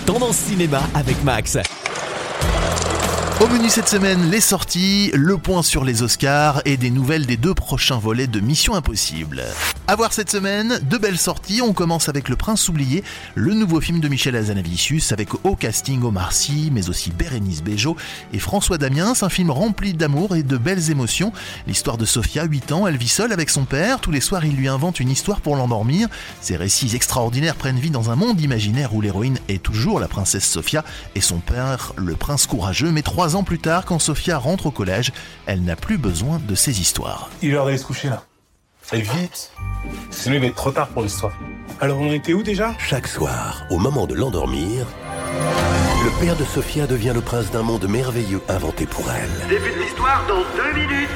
Tendance Cinéma avec Max. Au menu cette semaine, les sorties, le point sur les Oscars et des nouvelles des 2 prochains volets de Mission Impossible. À voir cette semaine, 2 belles sorties. On commence avec Le Prince oublié, le nouveau film de Michel Hazanavicius avec au casting Omar Sy, mais aussi Bérénice Bejo et François Damiens. Un film rempli d'amour et de belles émotions. L'histoire de Sophia, 8 ans, elle vit seule avec son père. Tous les soirs, il lui invente une histoire pour l'endormir. Ces récits extraordinaires prennent vie dans un monde imaginaire où l'héroïne est toujours la princesse Sophia et son père, le prince courageux. Mais 3 ans plus tard, quand Sophia rentre au collège, elle n'a plus besoin de ces histoires. Il est l'heure d'aller se coucher là. Allez vite. Sinon il va être trop tard pour l'histoire. Alors on était où déjà ? Chaque soir, au moment de l'endormir, le père de Sophia devient le prince d'un monde merveilleux inventé pour elle. Début de l'histoire dans 2 minutes.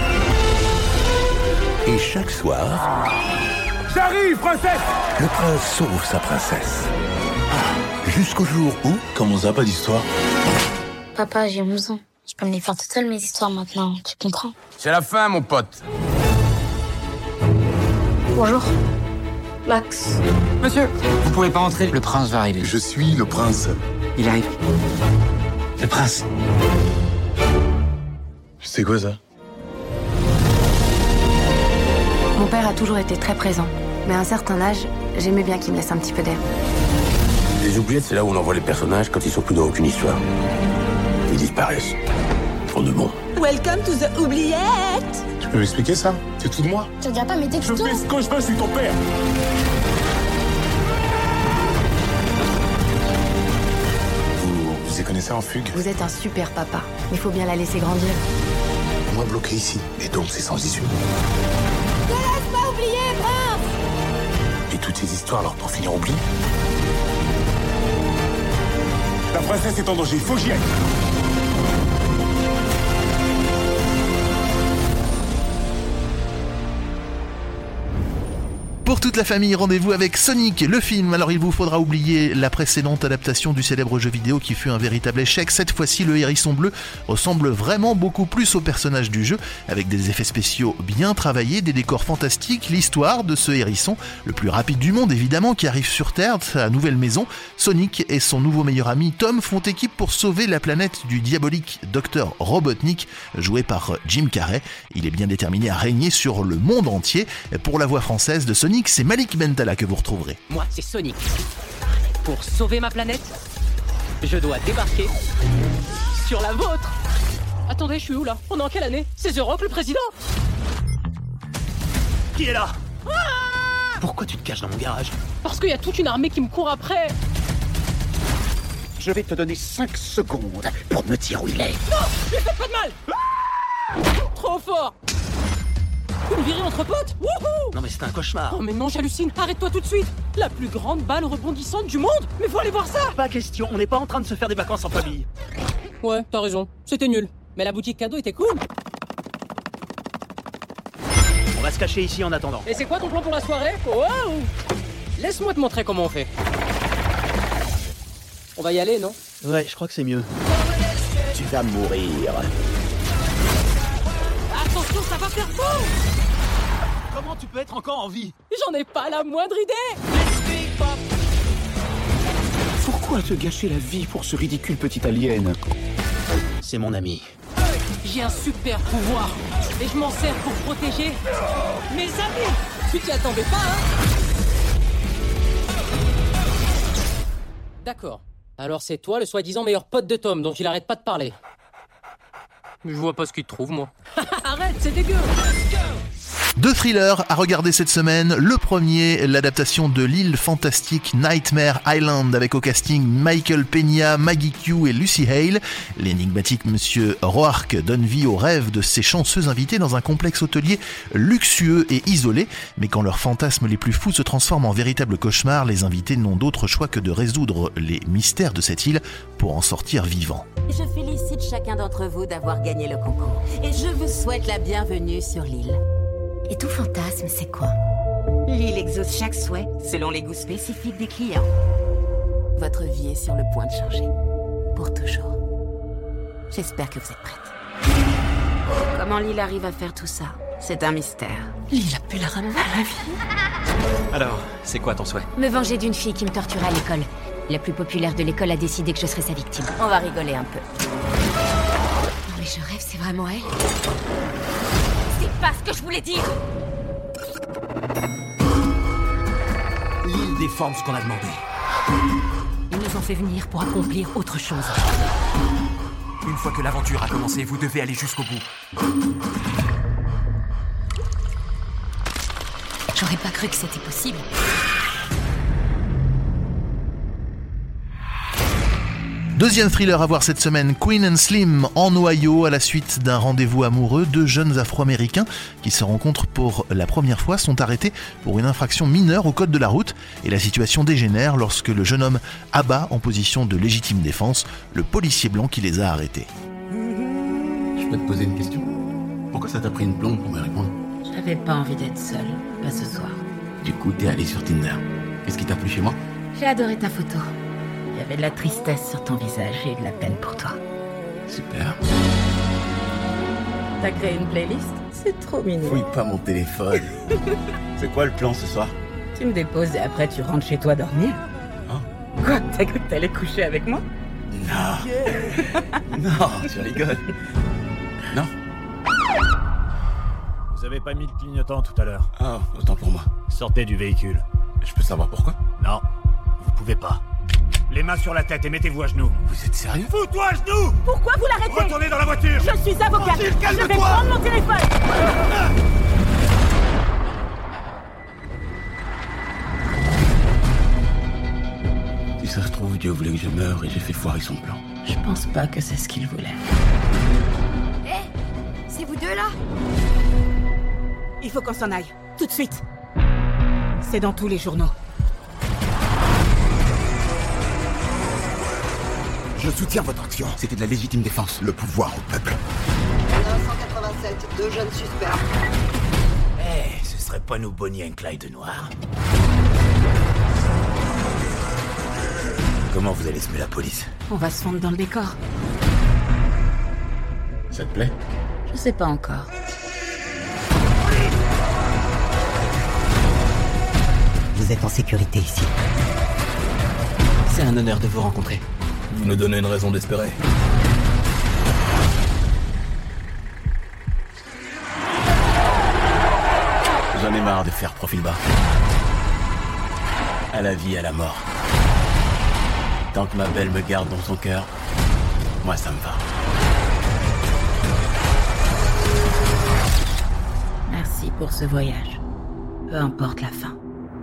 Et chaque soir, J'arrive, princesse ! le prince sauve sa princesse. Jusqu'au jour où... Comment ça, pas d'histoire ? Papa, j'ai 11 ans. Je peux me les faire toute seule, mes histoires, maintenant. Tu comprends ? C'est la fin, mon pote. Bonjour. Max. Monsieur, vous pouvez pas entrer, le prince va arriver. Je suis le prince. Il arrive. Le prince. C'est quoi ça ? Mon père a toujours été très présent. Mais à un certain âge, j'aimais bien qu'il me laisse un petit peu d'air. Les oubliettes, c'est là où on envoie les personnages quand ils sont plus dans aucune histoire. Ils disparaissent. Pour de bon. Welcome to the oubliette. Tu peux m'expliquer ça ? Tu te fous de moi ? Tu diras pas mes Je textos. fais ce que je veux, je suis ton père. Vous y connaissez en fugue ? Vous êtes un super papa. Il faut bien la laisser grandir. On m'a bloqué ici. Et donc c'est sans issue. Ne laisse pas oublier, prince. Et toutes ces histoires alors pour finir oubliées ? La princesse est en danger, il faut que j'y aille. Pour toute la famille, rendez-vous avec Sonic, le film. Alors il vous faudra oublier la précédente adaptation du célèbre jeu vidéo qui fut un véritable échec. Cette fois-ci, le hérisson bleu ressemble vraiment beaucoup plus au personnage du jeu, avec des effets spéciaux bien travaillés, des décors fantastiques, l'histoire de ce hérisson, le plus rapide du monde évidemment, qui arrive sur Terre, sa nouvelle maison. Sonic et son nouveau meilleur ami Tom font équipe pour sauver la planète du diabolique Dr Robotnik, joué par Jim Carrey. Il est bien déterminé à régner sur le monde entier. Pour la voix française de Sonic, c'est Malik Bentala que vous retrouverez. Moi, c'est Sonic. Pour sauver ma planète, je dois débarquer sur la vôtre. Attendez, je suis où là ? On est en quelle année ? C'est The Rock, le président ? Qui est là ? Pourquoi tu te caches dans mon garage ? Parce qu'il y a toute une armée qui me court après. Je vais te donner 5 secondes pour me dire où il est. Non, lui faites pas de mal. Trop fort. Une virée entre potes. Wouhou. Non mais c'est un cauchemar. Oh mais non, j'hallucine. Arrête-toi tout de suite. La plus grande balle rebondissante du monde. Mais faut aller voir ça. Pas question, on n'est pas en train de se faire des vacances en famille. Ouais, t'as raison. C'était nul. Mais la boutique cadeau était cool. On va se cacher ici en attendant. Et c'est quoi ton plan pour la soirée ? Wow. Laisse-moi te montrer comment on fait. On va y aller, non ? Ouais, je crois que c'est mieux. Tu vas mourir. Attention, ça va faire fou. Comment tu peux être encore en vie ? J'en ai pas la moindre idée. Pourquoi te gâcher la vie pour ce ridicule petit alien ? C'est mon ami. J'ai un super pouvoir. Et je m'en sers pour protéger mes amis. Tu t'y attendais pas, hein ? D'accord. Alors c'est toi le soi-disant meilleur pote de Tom dont il arrête pas de parler. Je vois pas ce qu'il te trouve, moi. Arrête, c'est dégueu. 2 thrillers à regarder cette semaine. Le premier, l'adaptation de l'île fantastique Nightmare Island avec au casting Michael Peña, Maggie Q et Lucy Hale. L'énigmatique Monsieur Roark donne vie aux rêves de ses chanceux invités dans un complexe hôtelier luxueux et isolé. Mais quand leurs fantasmes les plus fous se transforment en véritables cauchemars, les invités n'ont d'autre choix que de résoudre les mystères de cette île pour en sortir vivants. Je félicite chacun d'entre vous d'avoir gagné le concours. Et je vous souhaite la bienvenue sur l'île. Et ton fantasme, c'est quoi ? L'île exauce chaque souhait selon les goûts spécifiques des clients. Votre vie est sur le point de changer. Pour toujours. J'espère que vous êtes prêtes. Comment l'île arrive à faire tout ça ? C'est un mystère. L'île a pu la ramener à la vie. Alors, c'est quoi ton souhait ? Me venger d'une fille qui me torturait à l'école. La plus populaire de l'école a décidé que je serais sa victime. On va rigoler un peu. Non mais je rêve, c'est vraiment elle? C'est pas ce que je voulais dire! L'île déforme ce qu'on a demandé. Ils nous ont fait venir pour accomplir autre chose. Une fois que l'aventure a commencé, vous devez aller jusqu'au bout. J'aurais pas cru que c'était possible. Deuxième thriller à voir cette semaine, Queen and Slim en Ohio, à la suite d'un rendez-vous amoureux. Deux jeunes Afro-Américains qui se rencontrent pour la première fois sont arrêtés pour une infraction mineure au code de la route. Et la situation dégénère lorsque le jeune homme abat en position de légitime défense le policier blanc qui les a arrêtés. Je peux te poser une question? Pourquoi ça t'a pris une blonde pour me répondre? J'avais pas envie d'être seule, pas ce soir. Du coup, t'es allé sur Tinder. Qu'est-ce qui t'a plu chez moi? J'ai adoré ta photo. Il y avait de la tristesse sur ton visage et de la peine pour toi. Super. T'as créé une playlist? C'est trop mignon. Fouille pas mon téléphone. C'est quoi le plan ce soir? Tu me déposes et après tu rentres chez toi dormir? Hein? Quoi? T'as cru que t'allais coucher avec moi? Non. Non, tu rigoles. Non. Vous avez pas mis le clignotant tout à l'heure. Ah, autant pour moi. Sortez du véhicule. Je peux savoir pourquoi? Non, vous pouvez pas. Les mains sur la tête et mettez-vous à genoux. Vous êtes sérieux? Fous-toi à genoux! Pourquoi vous l'arrêtez? Retournez dans la voiture! Je suis avocate! Calme-toi! Je vais prendre mon téléphone! Si ça se trouve, Dieu voulait que je meure et j'ai fait foirer son plan. Je pense pas que c'est ce qu'il voulait. Hé, c'est vous deux là? Il faut qu'on s'en aille, tout de suite. C'est dans tous les journaux. Je soutiens votre action. C'était de la légitime défense. Le pouvoir au peuple. 187, deux jeunes suspects. Ce serait pas nous Bonnie and Clyde de noir? Comment vous allez semer la police? On va se fondre dans le décor. Ça te plaît? Je sais pas encore. Vous êtes en sécurité ici. C'est un honneur de vous rencontrer. Vous nous donnez une raison d'espérer. J'en ai marre de faire profil bas. À la vie, à la mort. Tant que ma belle me garde dans son cœur, moi ça me va. Merci pour ce voyage. Peu importe la fin.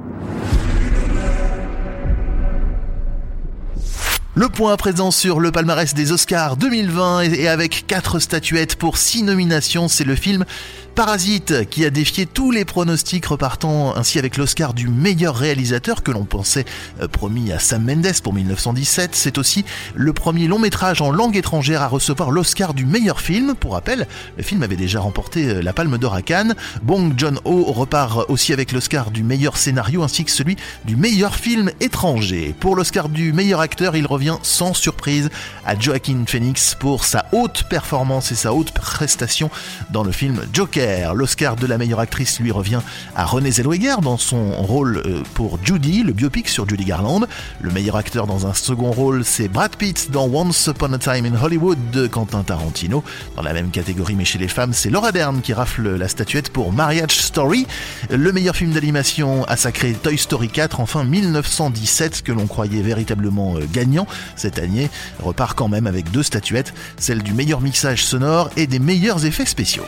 Le point à présent sur le palmarès des Oscars 2020 et avec 4 statuettes pour 6 nominations, c'est le film Parasite qui a défié tous les pronostics, repartant ainsi avec l'Oscar du meilleur réalisateur que l'on pensait promis à Sam Mendes pour 1917. C'est aussi le premier long métrage en langue étrangère à recevoir l'Oscar du meilleur film. Pour rappel, le film avait déjà remporté la Palme d'Or à Cannes. Bong Joon-ho repart aussi avec l'Oscar du meilleur scénario ainsi que celui du meilleur film étranger. Pour l'Oscar du meilleur acteur, il revient sans surprise à Joaquin Phoenix pour sa haute performance et sa haute prestation dans le film Joker. L'Oscar de la meilleure actrice lui revient à Renée Zellweger dans son rôle pour Judy, le biopic sur Judy Garland. Le meilleur acteur dans un second rôle, c'est Brad Pitt dans Once Upon a Time in Hollywood de Quentin Tarantino. Dans la même catégorie mais chez les femmes, c'est Laura Dern qui rafle la statuette pour Marriage Story. Le meilleur film d'animation a sacré Toy Story 4, enfin 1917 que l'on croyait véritablement gagnant cette année, repart quand même avec 2 statuettes, celle du meilleur mixage sonore et des meilleurs effets spéciaux.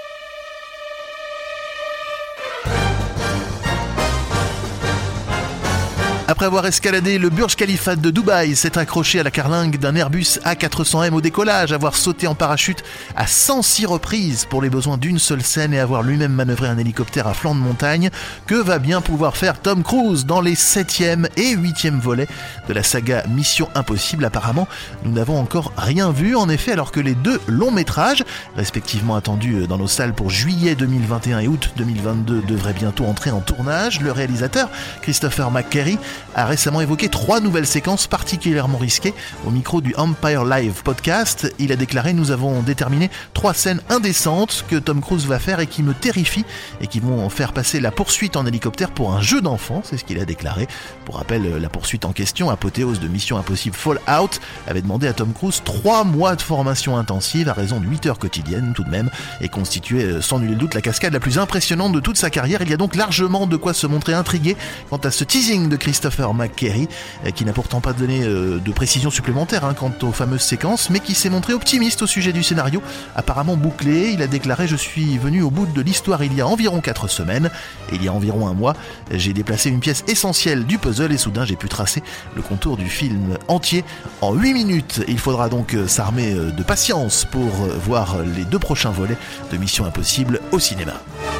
Après avoir escaladé le Burj Khalifa de Dubaï, s'être accroché à la carlingue d'un Airbus A400M au décollage, avoir sauté en parachute à 106 reprises pour les besoins d'une seule scène et avoir lui-même manœuvré un hélicoptère à flanc de montagne, que va bien pouvoir faire Tom Cruise dans les 7e et 8e volets de la saga Mission Impossible? Apparemment, nous n'avons encore rien vu. En effet, alors que les 2 longs métrages, respectivement attendus dans nos salles pour juillet 2021 et août 2022, devraient bientôt entrer en tournage, le réalisateur Christopher McQuarrie a récemment évoqué 3 nouvelles séquences particulièrement risquées au micro du Empire Live podcast. Il a déclaré: nous avons déterminé 3 scènes indécentes que Tom Cruise va faire et qui me terrifient et qui vont faire passer la poursuite en hélicoptère pour un jeu d'enfant, c'est ce qu'il a déclaré. Pour rappel, la poursuite en question, apothéose de Mission Impossible Fallout, avait demandé à Tom Cruise 3 mois de formation intensive à raison de 8 heures quotidiennes tout de même, et constituait sans nul doute la cascade la plus impressionnante de toute sa carrière. Il y a donc largement de quoi se montrer intrigué quant à ce teasing de Christopher McQuarrie, qui n'a pourtant pas donné de précisions supplémentaires quant aux fameuses séquences, mais qui s'est montré optimiste au sujet du scénario, apparemment bouclé. Il a déclaré: je suis venu au bout de l'histoire il y a environ 4 semaines, et il y a environ un mois, j'ai déplacé une pièce essentielle du puzzle et soudain j'ai pu tracer le contour du film entier en 8 minutes. Il faudra donc s'armer de patience pour voir les 2 prochains volets de Mission Impossible au cinéma.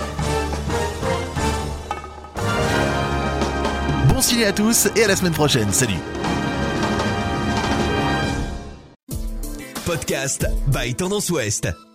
Bon ciné à tous et à la semaine prochaine. Salut. Podcast by Tendance Ouest.